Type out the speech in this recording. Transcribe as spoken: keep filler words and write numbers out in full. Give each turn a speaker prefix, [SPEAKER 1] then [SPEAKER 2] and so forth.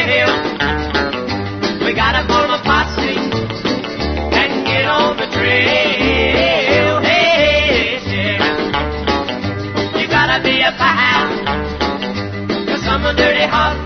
[SPEAKER 1] hill. We gotta form a posse and get on the trail. Hey, Sheriff, you gotta be a pal, 'cause I'm a dirty hot